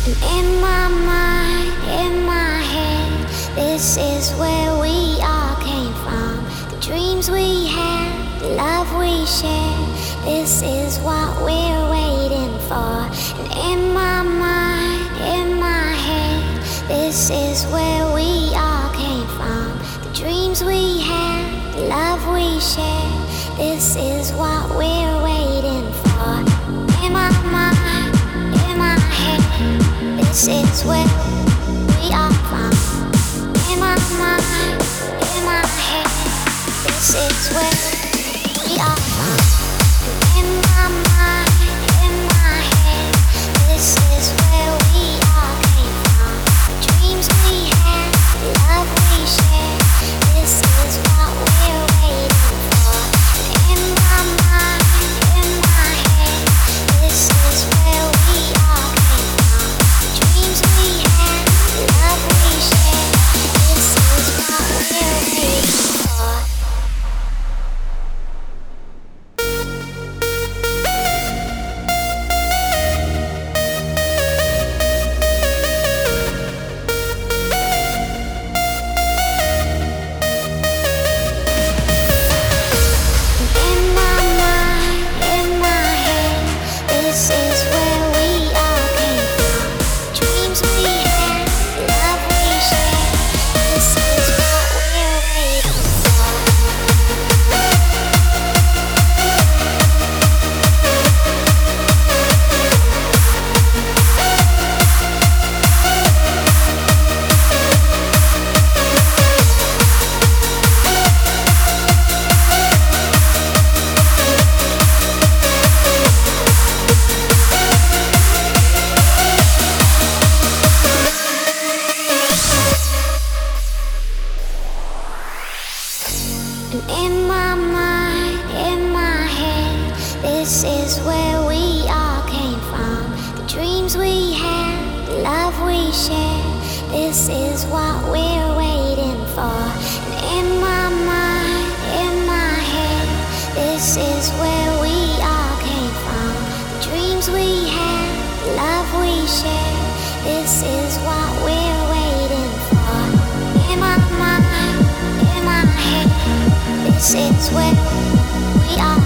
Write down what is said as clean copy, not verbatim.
In my mind, in my head, this is where we all came from. The dreams we had, the love we shared, this is what we're waiting for. And in my mind, in my head, this is where we all came from. The dreams we had, the love we shared, this is what we're waiting for. In my mind, in my head, this is where we are from. In my mind, in my head, this is where we are from. In my mind, in my head, this is where we all came from. The dreams we had, the love we shared, this is what we're waiting for. In my mind, in my head, this is where we all came from. The dreams we had, the love we shared, this is what we're waiting for. In my mind, in my head, this is where we all came from. Dreams we had, love we shared, this is what we're waiting for. And in my mind, in my head, this is where we all came from. The dreams we had, the love we shared, this is what we're waiting for. And in my mind, in my head, this is where we all came from. The dreams we had, the love we shared, this is what we're waiting for. In my mind, in my head, this is where we are.